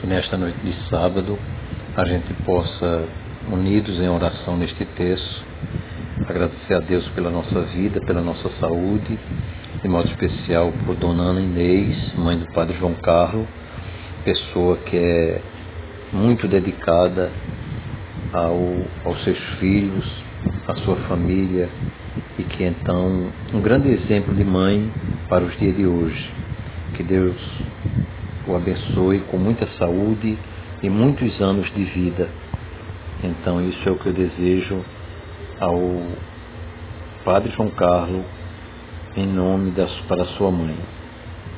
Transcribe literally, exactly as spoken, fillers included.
que nesta noite de sábado a gente possa, unidos em oração neste texto, agradecer a Deus pela nossa vida, pela nossa saúde, de modo especial por Dona Ana Inês, mãe do Padre João Carlos, pessoa que é muito dedicada ao, aos seus filhos, à sua família, e que então um grande exemplo de mãe para os dias de hoje. Que Deus o abençoe com muita saúde e muitos anos de vida. Então isso é o que eu desejo ao Padre João Carlos, em nome da, para sua mãe.